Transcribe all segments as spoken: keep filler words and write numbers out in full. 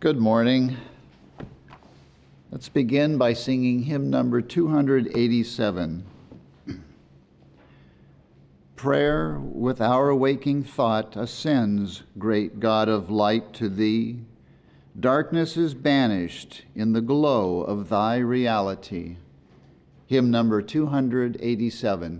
Good morning. Let's begin by singing hymn number two hundred eighty-seven. Prayer with our waking thought ascends, great God of light, to thee. Darkness is banished in the glow of thy reality. Hymn number two hundred eighty-seven.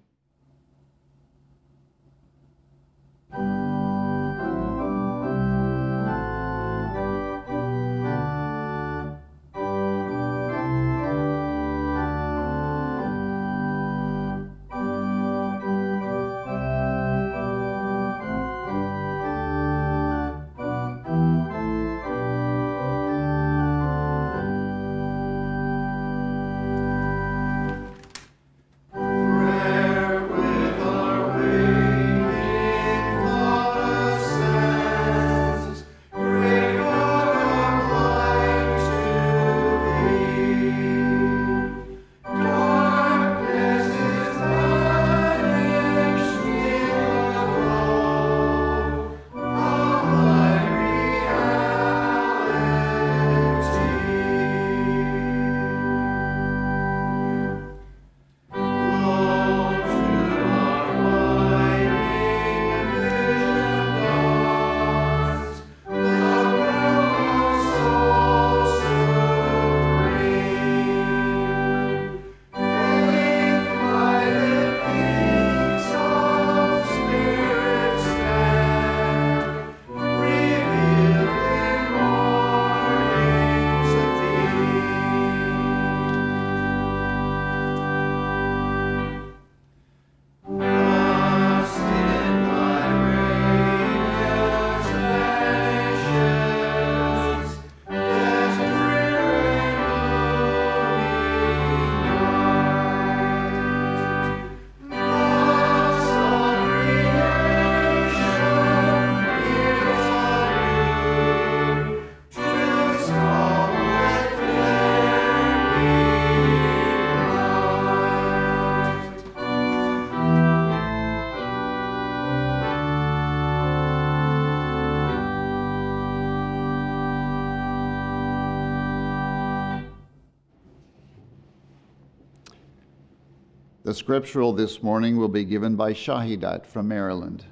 The scriptural this morning will be given by Shahidat from Maryland.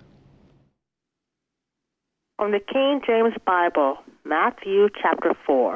From the King James Bible, Matthew chapter four.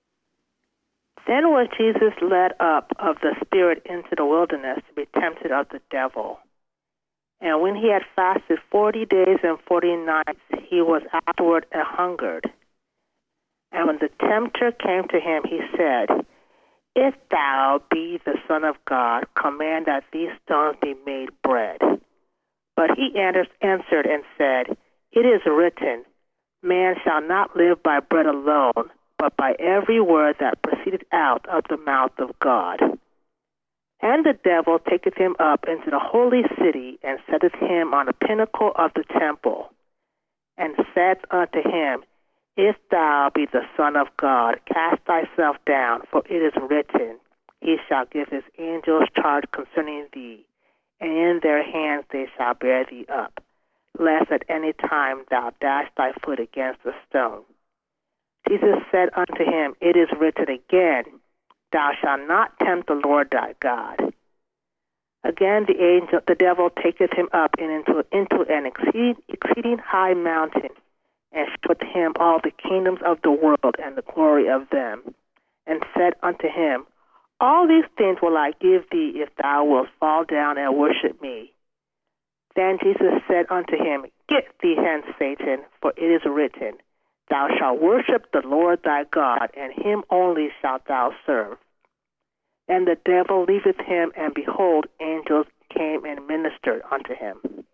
Then was Jesus led up of the Spirit into the wilderness to be tempted of the devil. And when he had fasted forty days and forty nights, he was afterward a hungered. And when the tempter came to him, he said, If thou be the Son of God, command that these stones be made bread. But he answered and said, It is written, Man shall not live by bread alone, but by every word that proceedeth out of the mouth of God. And the devil taketh him up into the holy city, and setteth him on the pinnacle of the temple, and said unto him, If thou be the Son of God, cast thyself down, for it is written, He shall give his angels charge concerning thee, and in their hands they shall bear thee up, lest at any time thou dash thy foot against a stone. Jesus said unto him, It is written again, Thou shalt not tempt the Lord thy God. Again the angel, the devil taketh him up into, into an exceeding, exceeding high mountain, and showed him all the kingdoms of the world and the glory of them, and said unto him, All these things will I give thee, if thou wilt fall down and worship me. Then Jesus said unto him, Get thee hence, Satan, for it is written, Thou shalt worship the Lord thy God, and him only shalt thou serve. And the devil leaveth him, and behold, angels came and ministered unto him.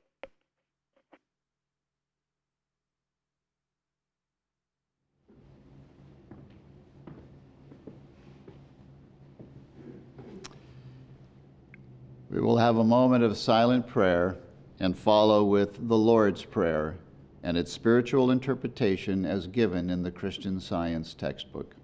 We will have a moment of silent prayer and follow with the Lord's Prayer and its spiritual interpretation as given in the Christian Science textbook.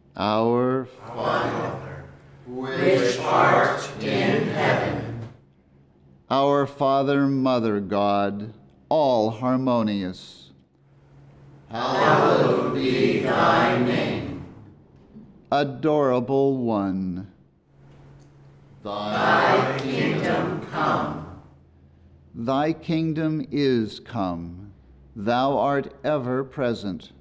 Our Father, which art in heaven. Our Father, Mother God, all harmonious. Hallowed be thy name. Adorable One. Thy kingdom come. Thy kingdom is come. Thou art ever present.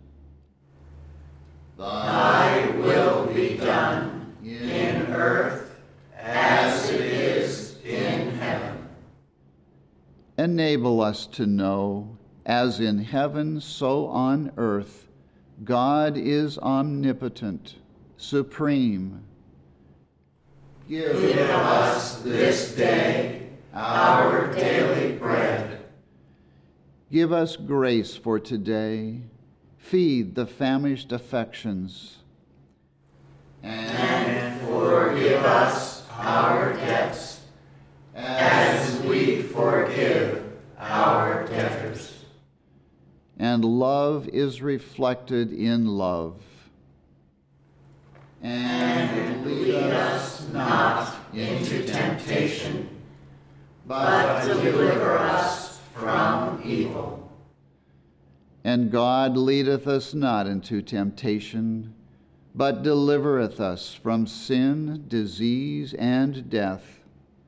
Thy will be done in earth as it is in heaven. Enable us to know, as in heaven, so on earth, God is omnipotent, supreme. Give us this day our daily bread. Give us grace for today. Feed the famished affections. And forgive us our debts, as we forgive our debtors. And love is reflected in love. And lead us not into temptation, but deliver us from evil. And God leadeth us not into temptation, but delivereth us from sin, disease, and death.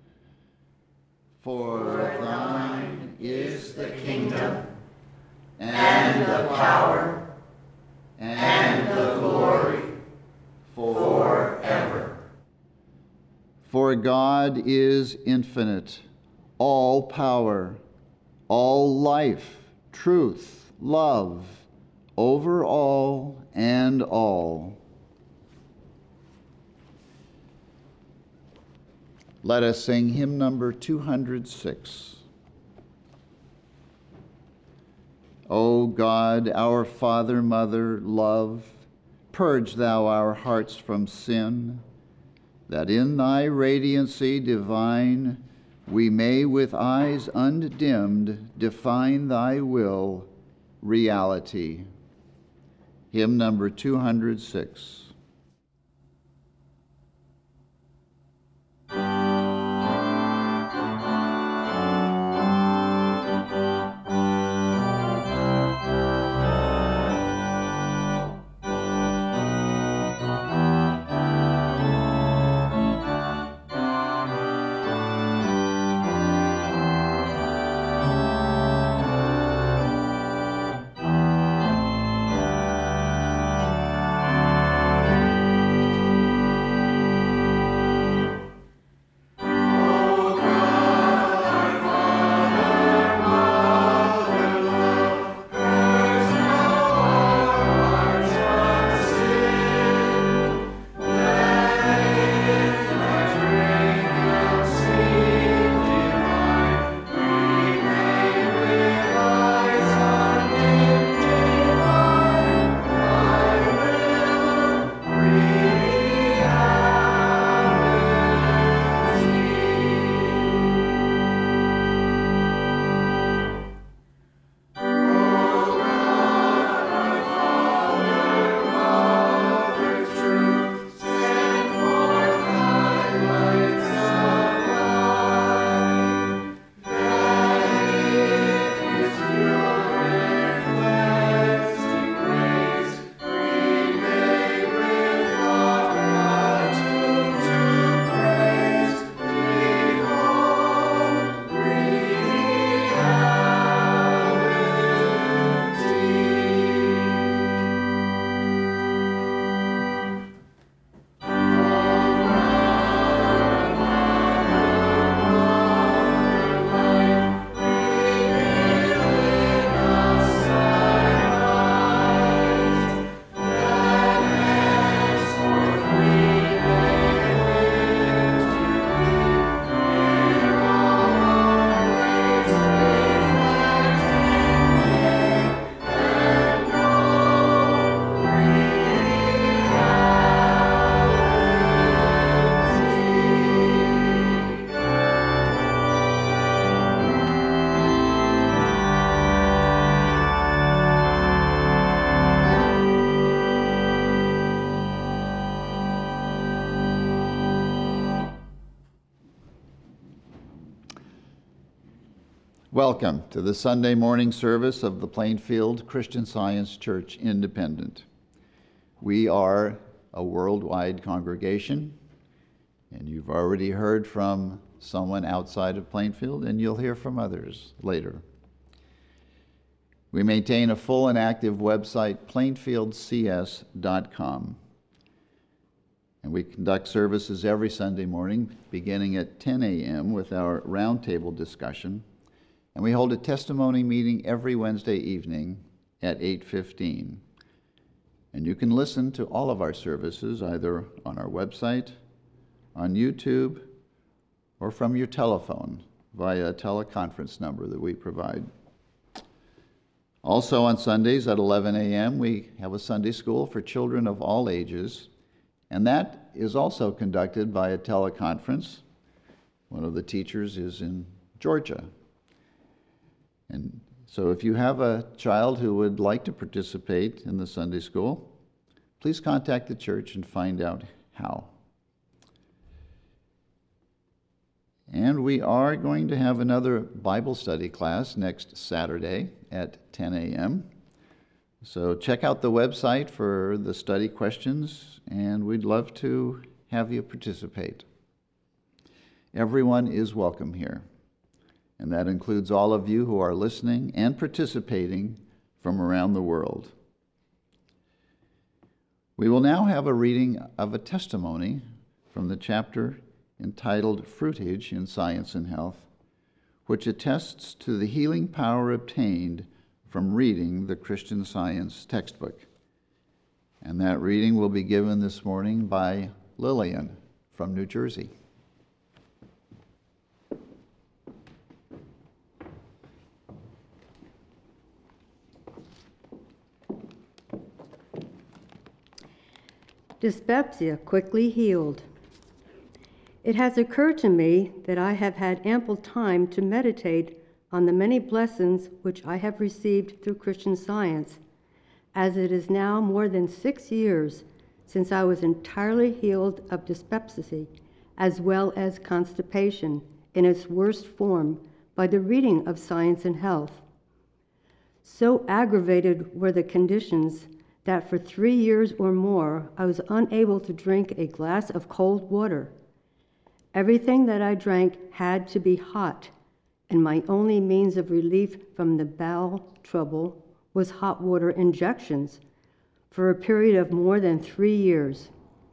For thine is the kingdom, and the power, and the glory, forever. For God is infinite, all power, all life, truth, love, over all and all. Let us sing hymn number two hundred six. O God, our Father, Mother, love, purge thou our hearts from sin, that in thy radiancy divine we may with eyes undimmed define thy will, reality. Hymn number two hundred six. Welcome to the Sunday morning service of the Plainfield Christian Science Church Independent. We are a worldwide congregation, and you've already heard from someone outside of Plainfield, and you'll hear from others later. We maintain a full and active website, plainfield c s dot com. And we conduct services every Sunday morning, beginning at ten a.m. with our roundtable discussion. And we hold a testimony meeting every Wednesday evening at eight fifteen. And you can listen to all of our services either on our website, on YouTube, or from your telephone via a teleconference number that we provide. Also on Sundays at eleven a.m., we have a Sunday school for children of all ages, and that is also conducted by a teleconference. One of the teachers is in Georgia. And so if you have a child who would like to participate in the Sunday school, please contact the church and find out how. And we are going to have another Bible study class next Saturday at ten a.m. So check out the website for the study questions, and we'd love to have you participate. Everyone is welcome here, and that includes all of you who are listening and participating from around the world. We will now have a reading of a testimony from the chapter entitled Fruitage in Science and Health, which attests to the healing power obtained from reading the Christian Science textbook. And that reading will be given this morning by Lillian from New Jersey. Dyspepsia quickly healed. It has occurred to me that I have had ample time to meditate on the many blessings which I have received through Christian Science, as it is now more than six years since I was entirely healed of dyspepsia, as well as constipation in its worst form by the reading of Science and Health. So aggravated were the conditions that for three years or more I was unable to drink a glass of cold water. Everything that I drank had to be hot, and my only means of relief from the bowel trouble was hot water injections for a period of more than three years.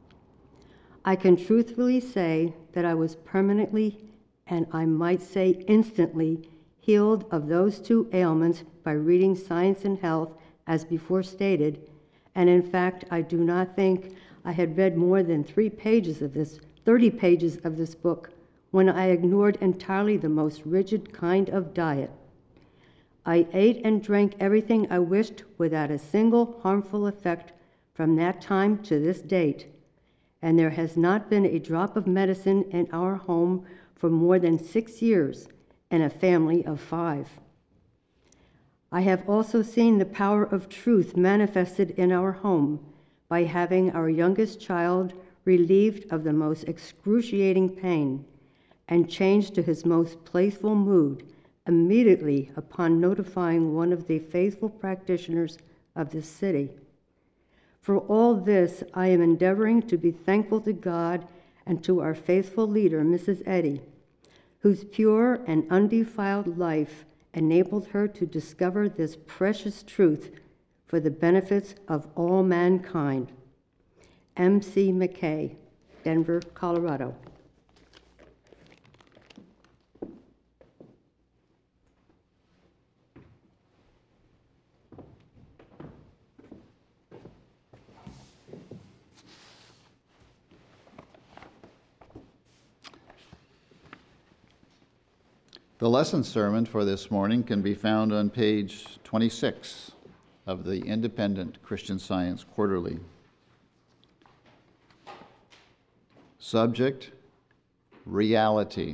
I can truthfully say that I was permanently, and I might say instantly, healed of those two ailments by reading Science and Health as before stated, and in fact I do not think I had read more than three pages of this thirty pages of this book when I ignored entirely the most rigid kind of diet. I ate and drank everything I wished without a single harmful effect from that time to this date, and there has not been a drop of medicine in our home for more than six years in a family of five. I have also seen the power of truth manifested in our home by having our youngest child relieved of the most excruciating pain and changed to his most playful mood immediately upon notifying one of the faithful practitioners of this city. For all this, I am endeavoring to be thankful to God and to our faithful leader, Missus Eddy, whose pure and undefiled life enabled her to discover this precious truth for the benefits of all mankind. M C McKay, Denver, Colorado. The lesson sermon for this morning can be found on page twenty-six of the Independent Christian Science Quarterly. Subject, reality.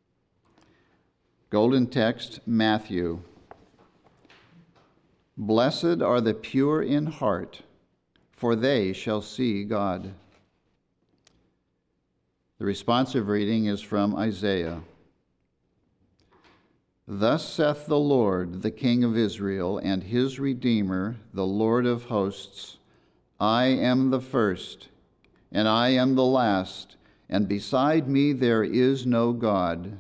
Golden text, Matthew. Blessed are the pure in heart, for they shall see God. The responsive reading is from Isaiah. Thus saith the Lord, the King of Israel, and his Redeemer, the Lord of hosts, I am the first, and I am the last, and beside me there is no God.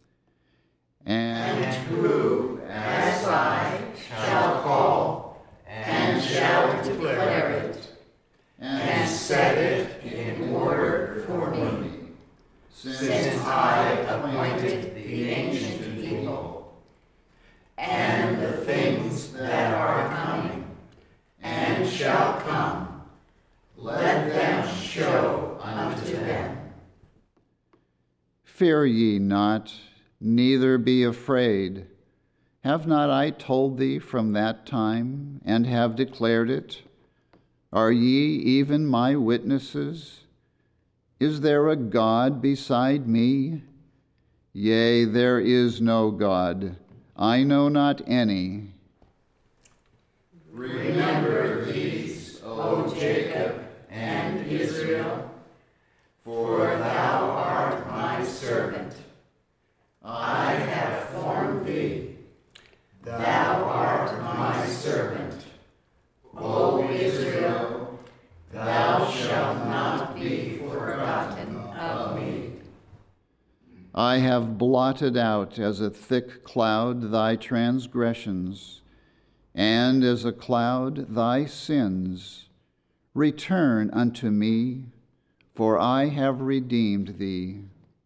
And, and who, as I, shall call, and shall declare it, and set it in order for me, since I appointed the ancient people, and the things that are coming, and shall come, let them show unto them. Fear ye not, neither be afraid. Have not I told thee from that time, and have declared it? Are ye even my witnesses? Is there a God beside me? Yea, there is no God. I know not any. Remember these, O Jacob and Israel, for thou art my servant. I have formed thee. Thou art my servant. O Israel, thou shalt not be forgotten of me. I have blotted out as a thick cloud thy transgressions, and as a cloud thy sins. Return unto me, for I have redeemed thee.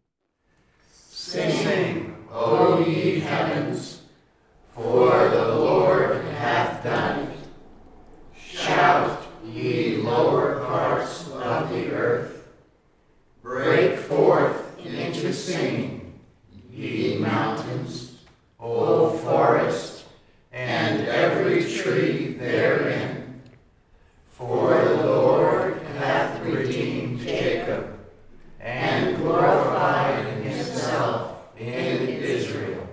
Sing, O ye heavens, for the Lord hath done it. Shout, ye lower parts of the earth. Break forth into singing, ye mountains, O forest, and every tree therein. For the Lord hath redeemed Jacob, and glorified himself in Israel.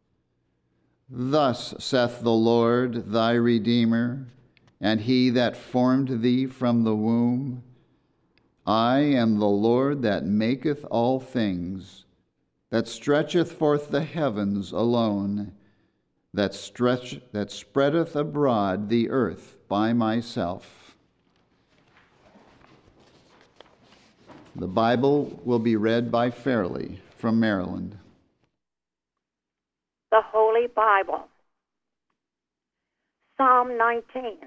Thus saith the Lord thy Redeemer, and he that formed thee from the womb, I am the Lord that maketh all things, that stretcheth forth the heavens alone, that stretch that spreadeth abroad the earth by myself. The Bible will be read by Fairley from Maryland. The Holy Bible. Psalm nineteen.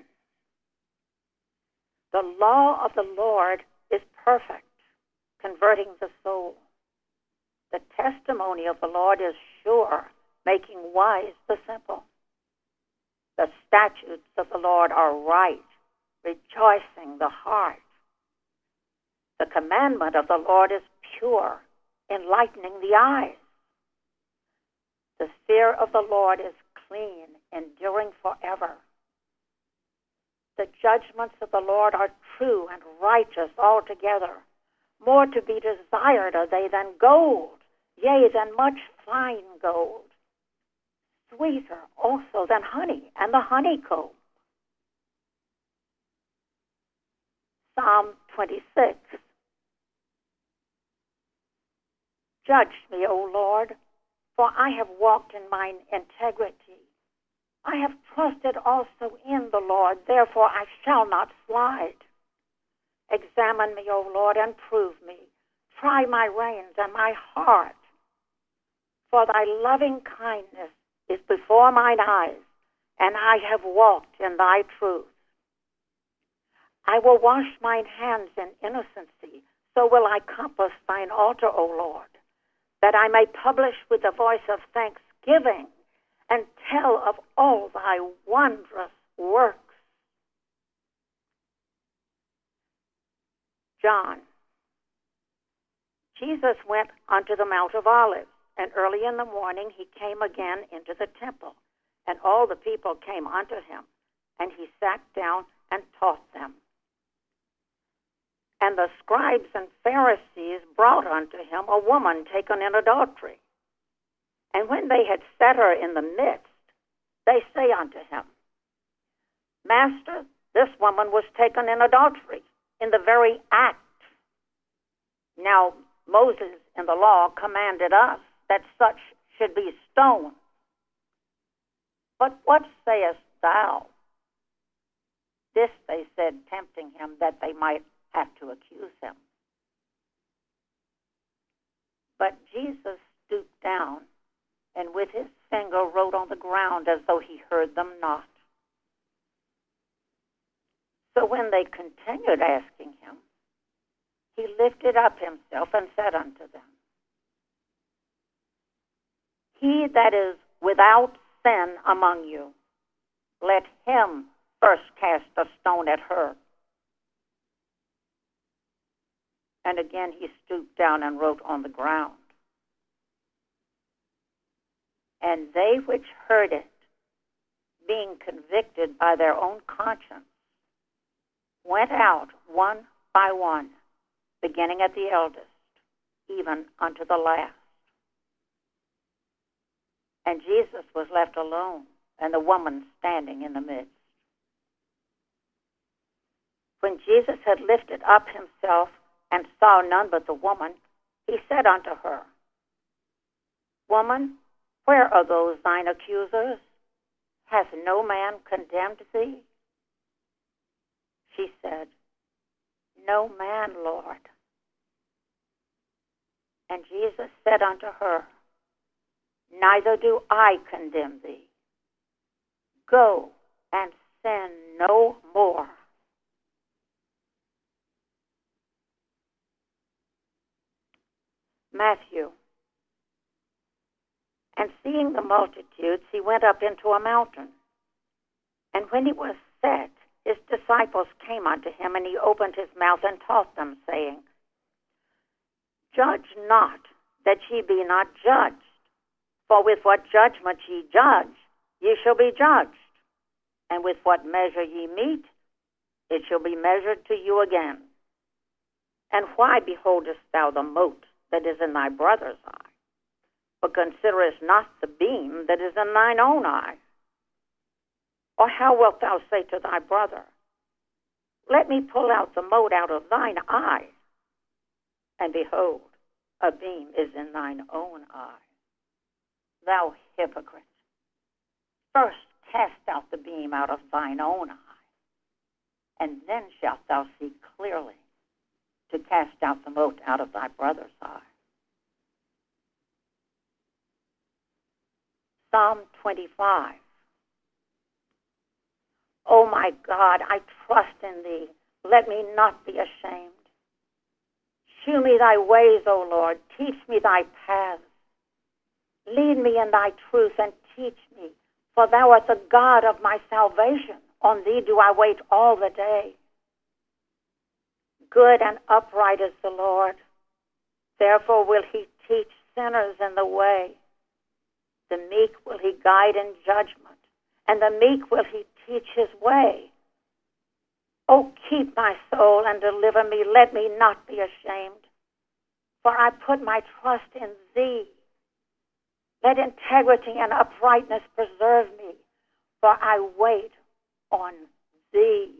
The law of the Lord is perfect, converting the soul. The testimony of the Lord is sure, making wise the simple. The statutes of the Lord are right, rejoicing the heart. The commandment of the Lord is pure, enlightening the eyes. The fear of the Lord is clean, enduring forever. The judgments of the Lord are true and righteous altogether. More to be desired are they than gold, yea, than much fine gold. Sweeter also than honey and the honeycomb. Psalm twenty-six. Judge me, O Lord, for I have walked in mine integrity. I have trusted also in the Lord, therefore I shall not slide. Examine me, O Lord, and prove me. Try my reins and my heart. For thy loving kindness is before mine eyes, and I have walked in thy truth. I will wash mine hands in innocency, so will I compass thine altar, O Lord, that I may publish with the voice of thanksgiving and tell of all thy wondrous works. John. Jesus went unto the Mount of Olives, and early in the morning he came again into the temple, and all the people came unto him, and he sat down and taught them. And the scribes and Pharisees brought unto him a woman taken in adultery. And when they had set her in the midst, they say unto him, Master, this woman was taken in adultery, in the very act. Now Moses in the law commanded us that such should be stoned. But what sayest thou? This they said, tempting him, that they might have to accuse him. But Jesus stooped down, and with his finger wrote on the ground as though he heard them not. So when they continued asking him, he lifted up himself and said unto them, He that is without sin among you, let him first cast a stone at her. And again he stooped down and wrote on the ground. And they which heard it, being convicted by their own conscience, went out one by one, beginning at the eldest, even unto the last. And Jesus was left alone, and the woman standing in the midst. When Jesus had lifted up himself and saw none but the woman, he said unto her, Woman, where are those thine accusers? Hath no man condemned thee? She said, No man, Lord. And Jesus said unto her, Neither do I condemn thee. Go and sin no more. Matthew. And seeing the multitudes, he went up into a mountain. And when he was set, his disciples came unto him, and he opened his mouth and taught them, saying, Judge not, that ye be not judged. For with what judgment ye judge, ye shall be judged. And with what measure ye meet, it shall be measured to you again. And why beholdest thou the mote that is in thy brother's eye, but considerest not the beam that is in thine own eye? Or how wilt thou say to thy brother, Let me pull out the mote out of thine eye, and behold, a beam is in thine own eye? Thou hypocrite, first cast out the beam out of thine own eye, and then shalt thou see clearly to cast out the mote out of thy brother's eye. Psalm twenty-five. O my God, I trust in thee. Let me not be ashamed. Shew me thy ways, O Lord. Teach me thy paths. Lead me in thy truth and teach me, for thou art the God of my salvation. On thee do I wait all the day. Good and upright is the Lord. Therefore will he teach sinners in the way. The meek will he guide in judgment, and the meek will he teach his way. O keep my soul and deliver me. Let me not be ashamed, for I put my trust in thee. Let integrity and uprightness preserve me, for I wait on thee.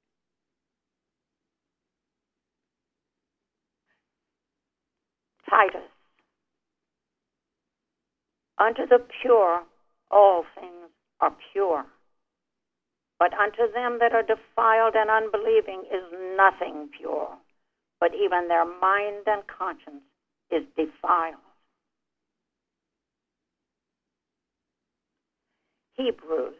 Titus. Unto the pure all things are pure, but unto them that are defiled and unbelieving is nothing pure, but even their mind and conscience is defiled. Hebrews.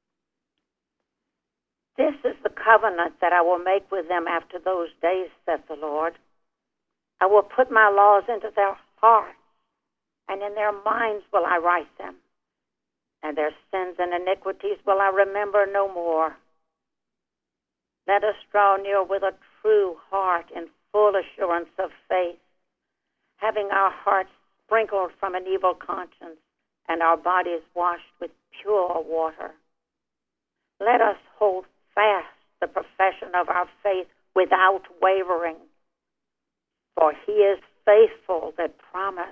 This is the covenant that I will make with them after those days, saith the Lord. I will put my laws into their hearts, and in their minds will I write them, and their sins and iniquities will I remember no more. Let us draw near with a true heart in full assurance of faith, having our hearts sprinkled from an evil conscience and our bodies washed with pure water. Let us hold fast the profession of our faith without wavering, for he is faithful that promised.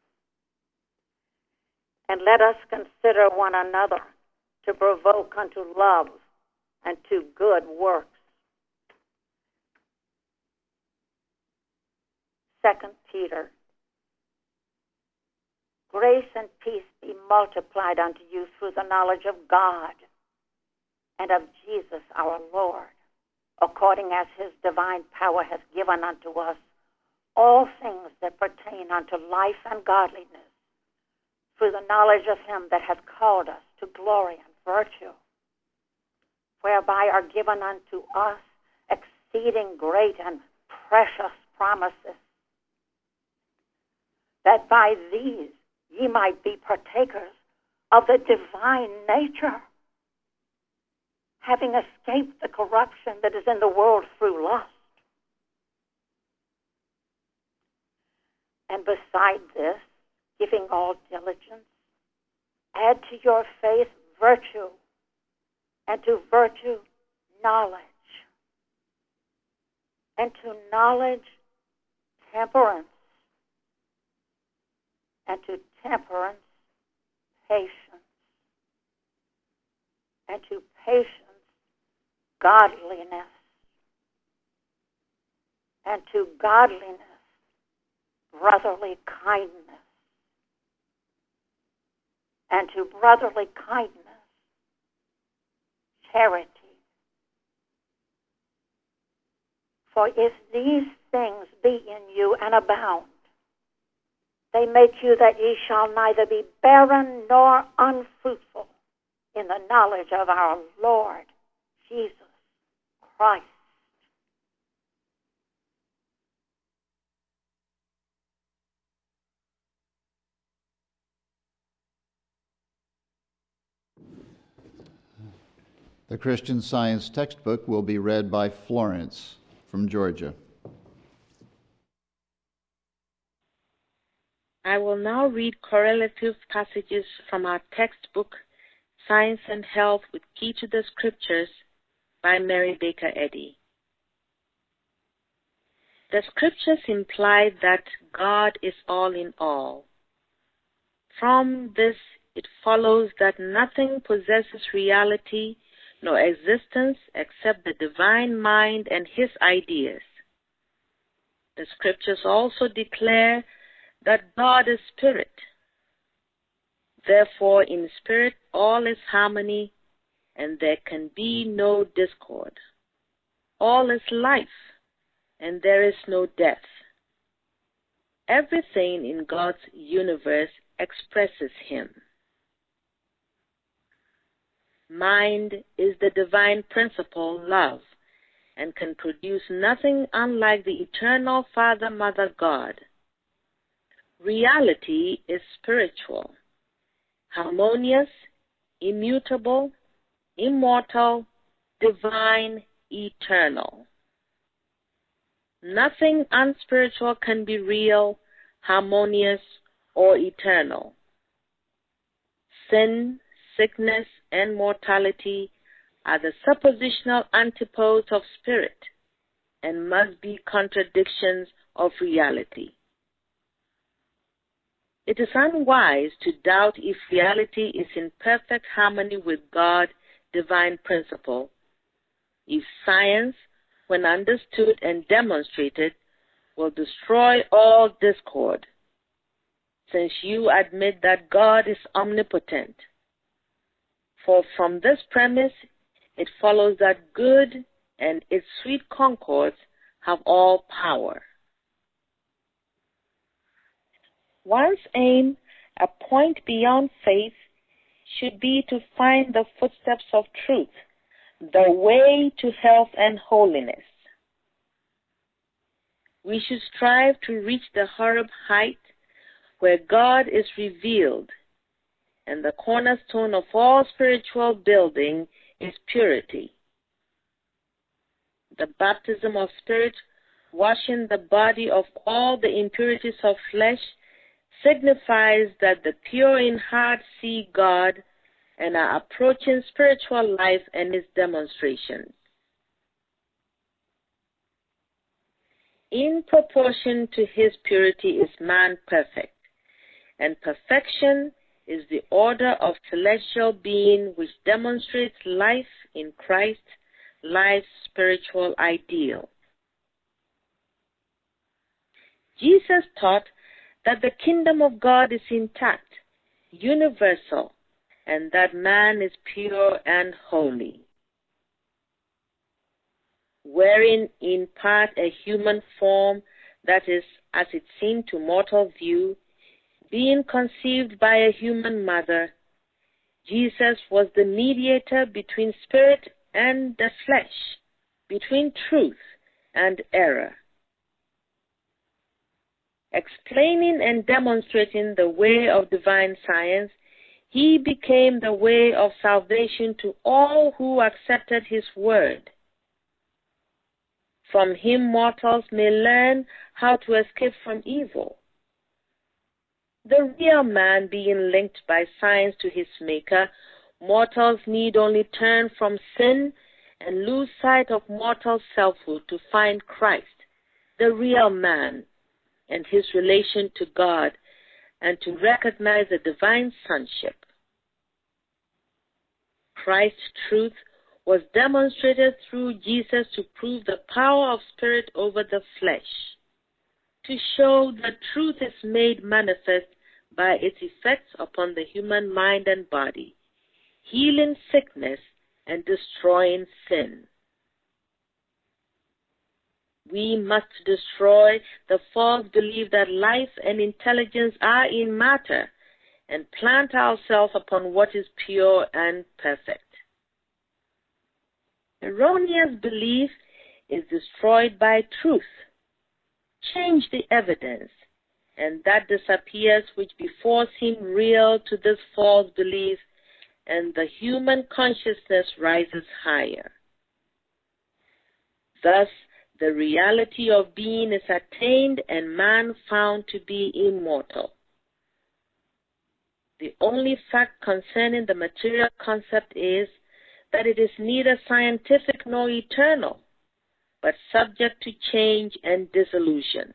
And let us consider one another to provoke unto love and to good works. Second Peter. grace and peace be multiplied unto you through the knowledge of God and of Jesus our Lord, according as his divine power has given unto us all things that pertain unto life and godliness, through the knowledge of him that hath called us to glory and virtue, whereby are given unto us exceeding great and precious promises, that by these ye might be partakers of the divine nature, having escaped the corruption that is in the world through lust. And beside this, giving all diligence, add to your faith virtue, and to virtue knowledge, and to knowledge temperance, and to temperance patience, and to patience godliness, and to godliness brotherly kindness, and to brotherly kindness charity. For if these things be in you and abound, they make you that ye shall neither be barren nor unfruitful in the knowledge of our Lord Jesus Christ. The Christian Science textbook will be read by Florence from Georgia. I will now read correlative passages from our textbook, Science and Health with Key to the Scriptures, by Mary Baker Eddy. The Scriptures imply that God is all in all. From this, it follows that nothing possesses reality nor existence except the divine mind and his ideas. The Scriptures also declare that God is spirit. Therefore, in spirit, all is harmony, and there can be no discord. All is life, and there is no death. Everything in God's universe expresses him. Mind is the divine principle, love, and can produce nothing unlike the eternal Father, Mother, God. Reality is spiritual, harmonious, immutable, immortal, divine, eternal. Nothing unspiritual can be real, harmonious, or eternal. Sin, sickness, and mortality are the suppositional antipodes of spirit and must be contradictions of reality. It is unwise to doubt if reality is in perfect harmony with God's divine principle, if science, when understood and demonstrated, will destroy all discord, since you admit that God is omnipotent. For from this premise, it follows that good and its sweet concords have all power. One's aim, a point beyond faith, should be to find the footsteps of truth, the way to health and holiness. We should strive to reach the Horeb height where God is revealed, and the cornerstone of all spiritual building is purity. The baptism of spirit, washing the body of all the impurities of flesh, signifies that the pure in heart see God and are approaching spiritual life and its demonstrations. In proportion to his purity is man perfect, and perfection is the order of celestial being which demonstrates life in Christ, life's spiritual ideal. Jesus taught that the kingdom of God is intact, universal, and that man is pure and holy. Wearing in part a human form that is, as it seemed to mortal view, being conceived by a human mother, Jesus was the mediator between spirit and the flesh, between truth and error. Explaining and demonstrating the way of divine science, he became the way of salvation to all who accepted his word. From him mortals may learn how to escape from evil. The real man being linked by science to his maker, mortals need only turn from sin and lose sight of mortal selfhood to find Christ, the real man, and his relation to God, and to recognize the divine sonship. Christ's truth was demonstrated through Jesus to prove the power of spirit over the flesh, to show that truth is made manifest by its effects upon the human mind and body, healing sickness and destroying sin. We must destroy the false belief that life and intelligence are in matter and plant ourselves upon what is pure and perfect. Erroneous belief is destroyed by truth. Change the evidence, and that disappears which before seemed real to this false belief, and the human consciousness rises higher. Thus, the reality of being is attained and man found to be immortal. The only fact concerning the material concept is that it is neither scientific nor eternal, but subject to change and dissolution.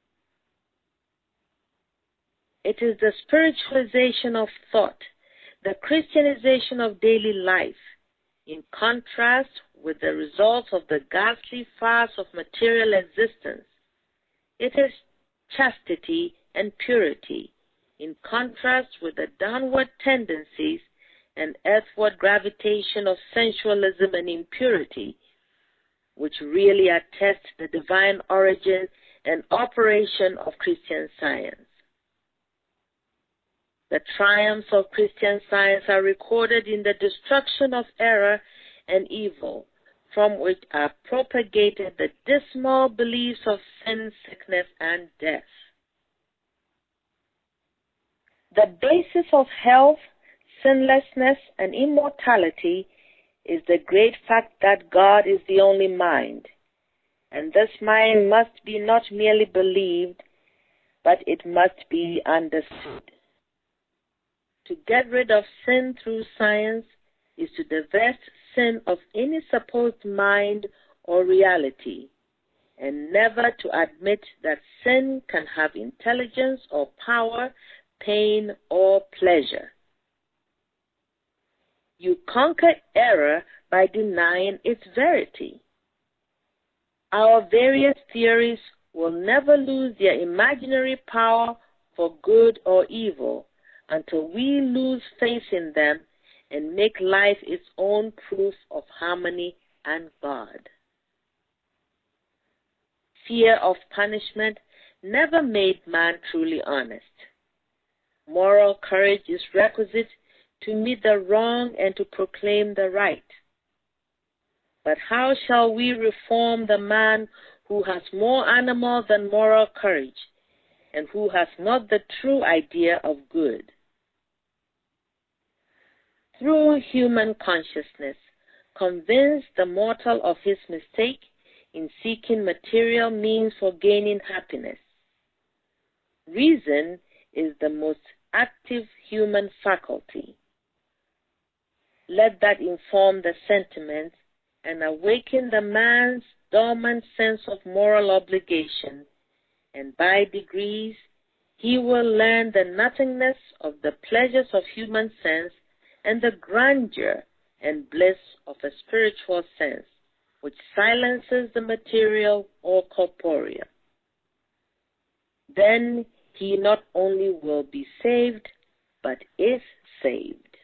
It is the spiritualization of thought, the Christianization of daily life, in contrast with the results of the ghastly farce of material existence. It is chastity and purity, in contrast with the downward tendencies and earthward gravitation of sensualism and impurity, which really attest the divine origin and operation of Christian science. The triumphs of Christian science are recorded in the destruction of error and evil, from which are propagated the dismal beliefs of sin, sickness, and death. The basis of health, sinlessness, and immortality is the great fact that God is the only mind, and this mind must be not merely believed, but it must be understood. To get rid of sin through science is to divest sin of any supposed mind or reality, and never to admit that sin can have intelligence or power, pain or pleasure. You conquer error by denying its verity. Our various theories will never lose their imaginary power for good or evil until we lose faith in them and make life its own proof of harmony and God. Fear of punishment never made man truly honest. Moral courage is requisite to meet the wrong and to proclaim the right. But how shall we reform the man who has more animal than moral courage and who has not the true idea of good? Through human consciousness, convince the mortal of his mistake in seeking material means for gaining happiness. Reason is the most active human faculty. Let that inform the sentiments and awaken the man's dormant sense of moral obligation, and by degrees he will learn the nothingness of the pleasures of human sense and the grandeur and bliss of a spiritual sense, which silences the material or corporeal. Then he not only will be saved, but is saved.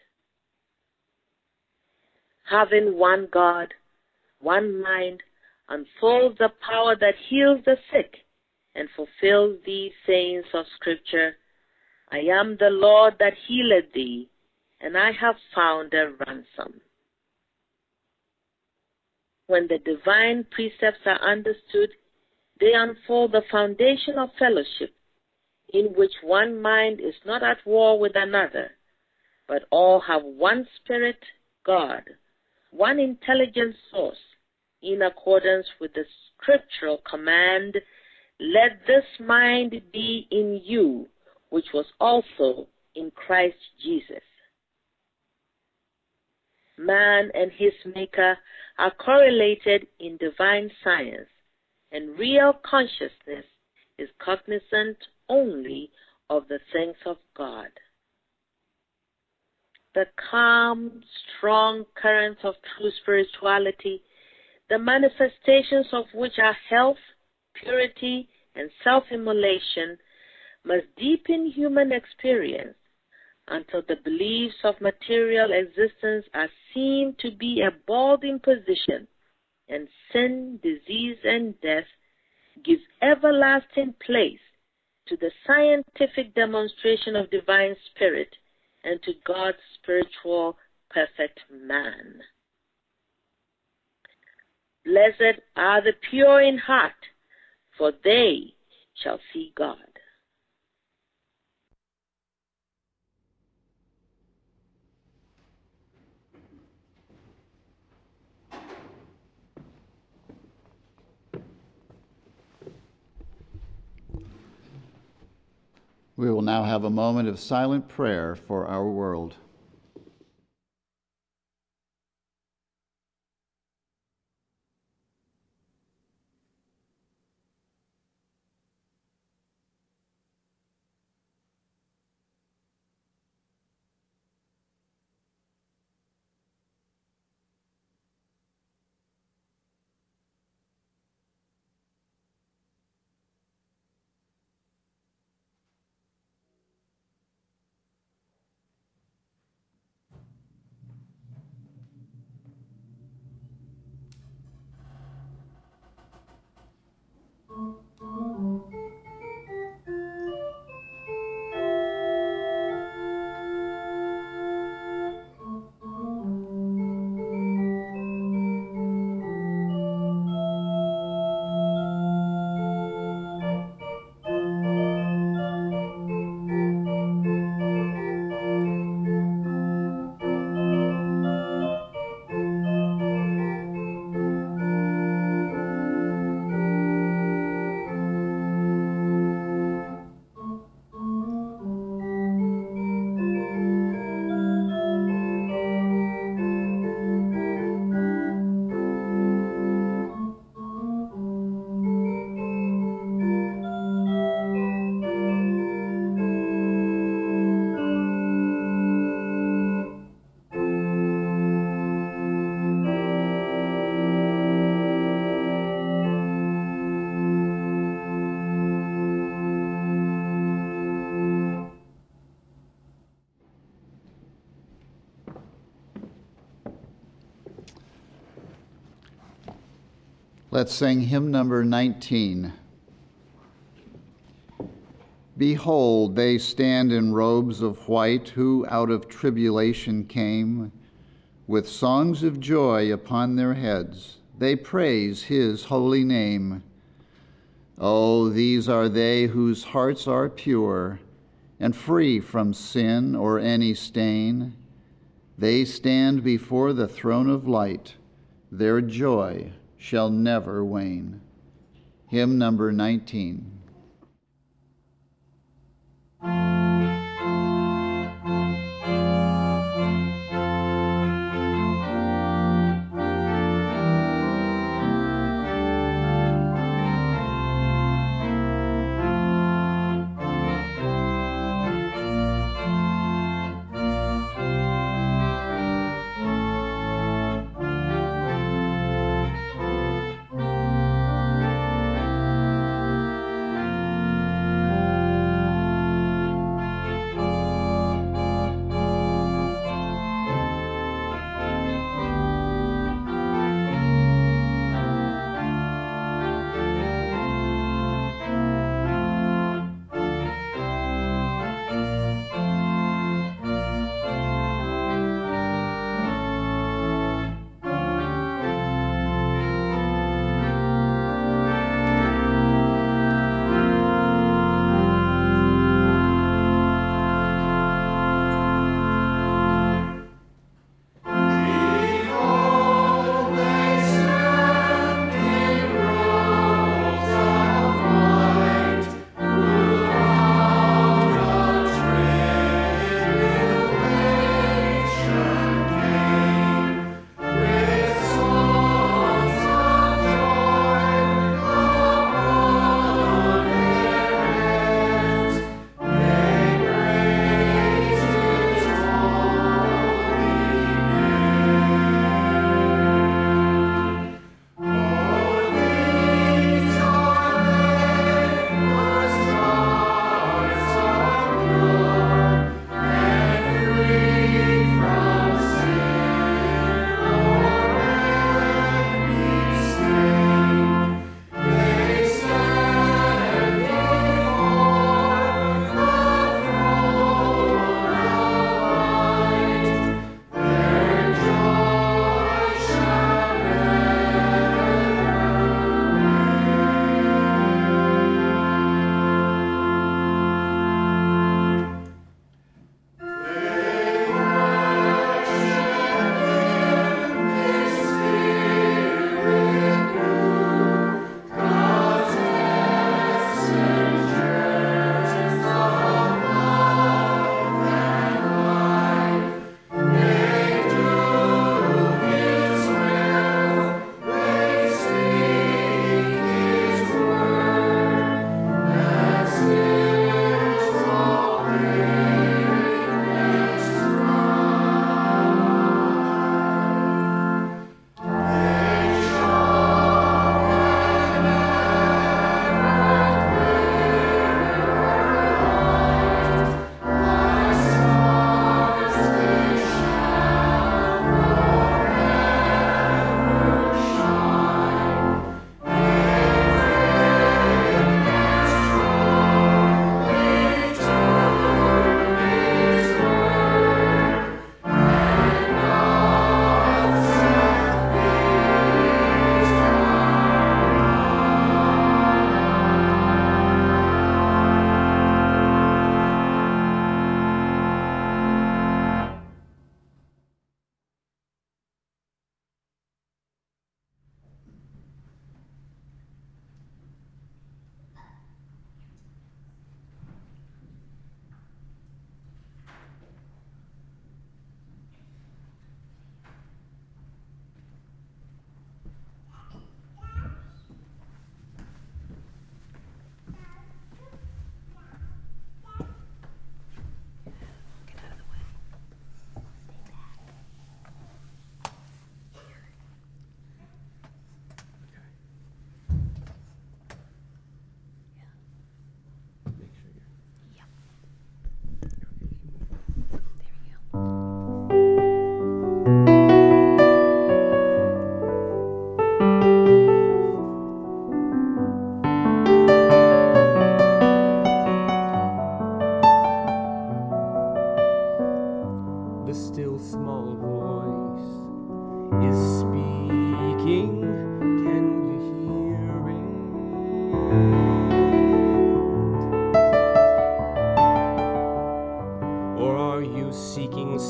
Having one God, one mind, unfolds the power that heals the sick and fulfills these sayings of Scripture. I am the Lord that healeth thee, and I have found a ransom. When the divine precepts are understood, they unfold the foundation of fellowship, in which one mind is not at war with another, but all have one Spirit, God, one intelligent source, in accordance with the scriptural command, let this mind be in you, which was also in Christ Jesus. Man and his Maker are correlated in divine science, and real consciousness is cognizant only of the things of God. The calm, strong currents of true spirituality, the manifestations of which are health, purity, and self-immolation, must deepen human experience until the beliefs of material existence are seen to be a bald imposition, and sin, disease, and death give everlasting place to the scientific demonstration of divine spirit and to God's spiritual perfect man. Blessed are the pure in heart, for they shall see God. We will now have a moment of silent prayer for our world. Let's sing hymn number nineteen. Behold, they stand in robes of white, who out of tribulation came, with songs of joy upon their heads. They praise his holy name. Oh, these are they whose hearts are pure and free from sin or any stain. They stand before the throne of light. Their joy shall never wane. Hymn number nineteen.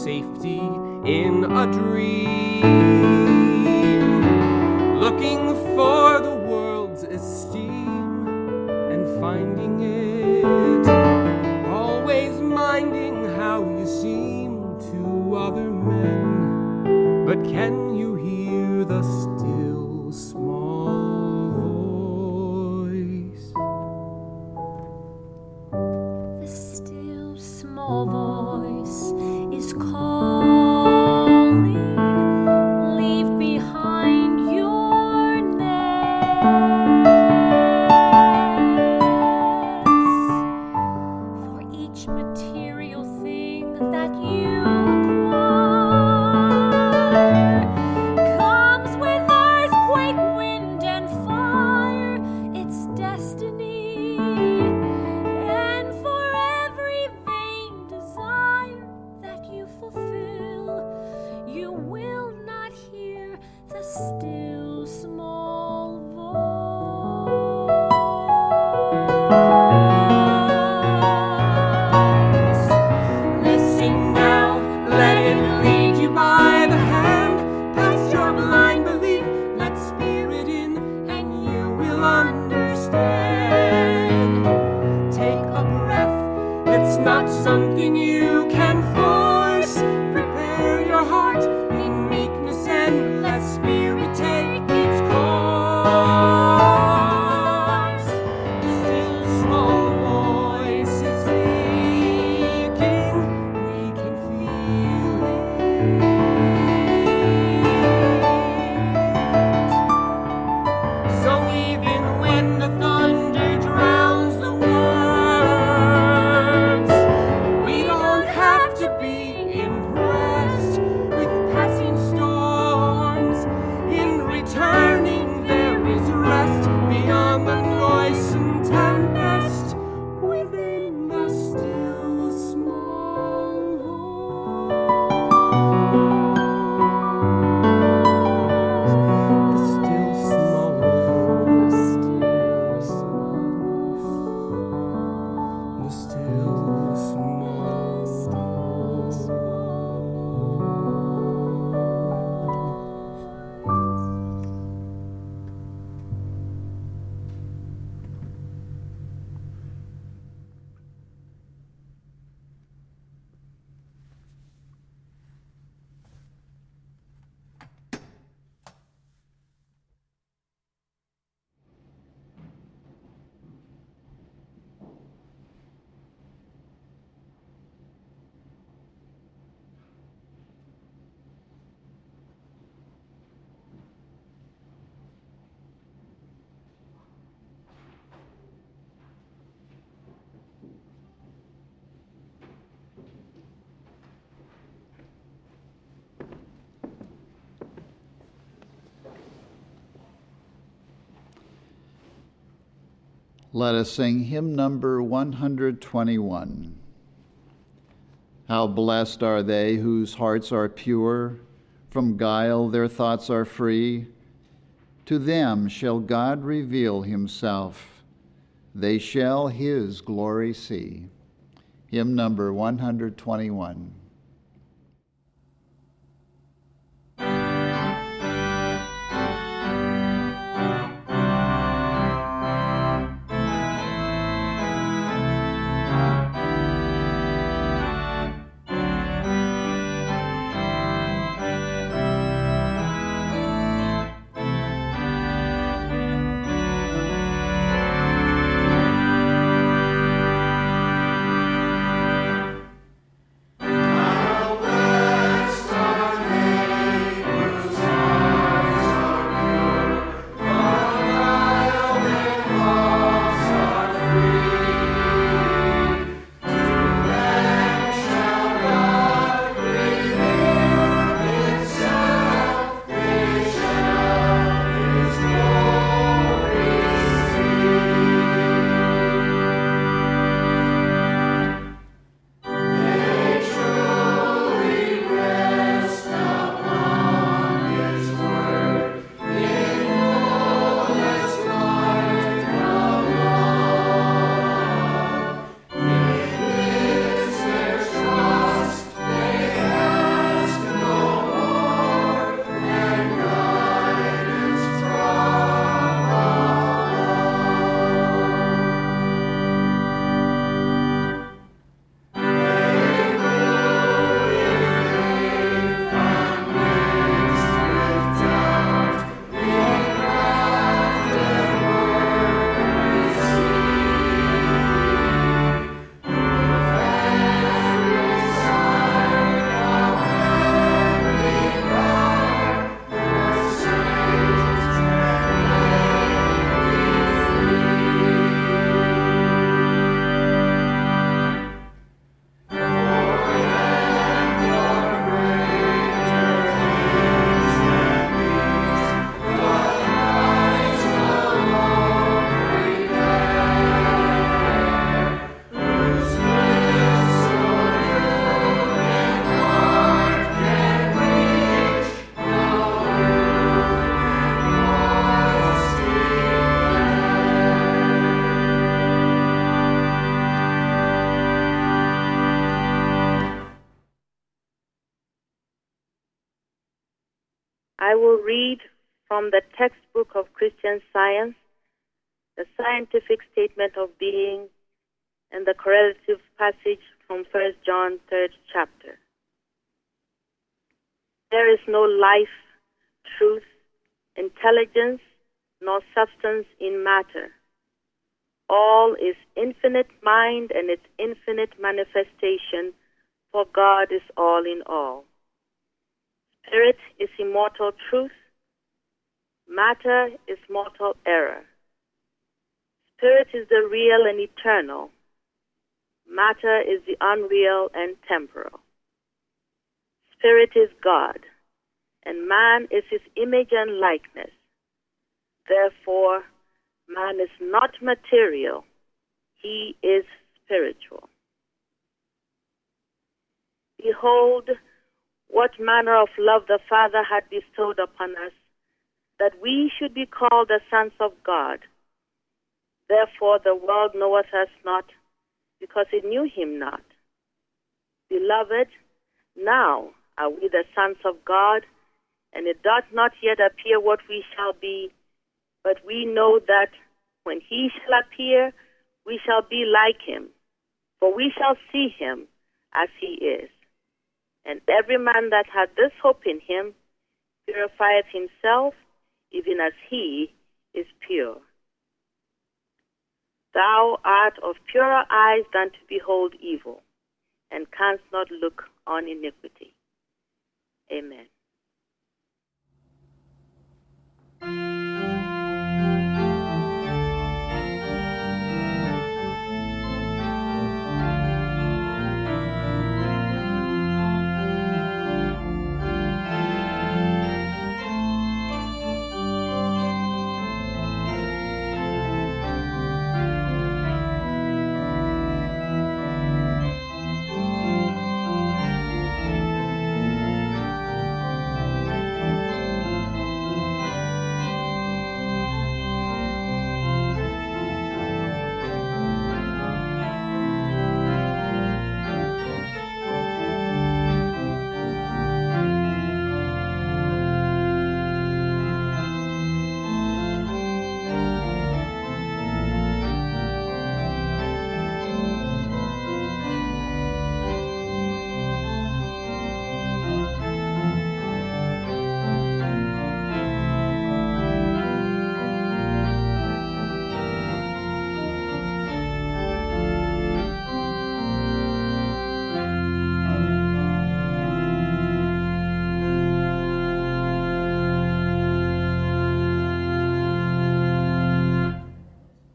safety in a dream, looking for the world's esteem and finding it, always minding how you seem to other men. But can you hear the still small voice? The still small voice is calling, leave behind your nets, for each material thing that you acquire comes with earthquake, wind, and fire, its destiny. And for every vain desire that you fulfill, you will not hear the still small voice. Listen now, let it lead you by the hand, past your blind belief, let spirit in, and you will understand. Take a breath, it's not something you can force. Prepare your heart in meekness and let spirit take its course. The still small voice is speaking, we can feel it. So even when the thunder drowns the words, we don't have to be impressed with passing storms. In returning, there is rest beyond the noisome tempest within the still small voice. The still small voice. The still small Let us sing hymn number one hundred twenty-one. How blessed are they whose hearts are pure, from guile their thoughts are free. To them shall God reveal himself, they shall his glory see. Hymn number one hundred twenty-one. voice. I will read from the textbook of Christian Science, the scientific statement of being, and the correlative passage from First John, third chapter. There is no life, truth, intelligence, nor substance in matter. All is infinite mind and its infinite manifestation, for God is all in all. Spirit is immortal truth. Matter is mortal error. Spirit is the real and eternal. Matter is the unreal and temporal. Spirit is God, and man is his image and likeness. Therefore, man is not material. He is spiritual. Behold, what manner of love the Father had bestowed upon us, that we should be called the sons of God. Therefore the world knoweth us not, because it knew him not. Beloved, now are we the sons of God, and it doth not yet appear what we shall be, but we know that when he shall appear, we shall be like him, for we shall see him as he is. And every man that hath this hope in him purifieth himself, even as he is pure. Thou art of purer eyes than to behold evil, and canst not look on iniquity. Amen.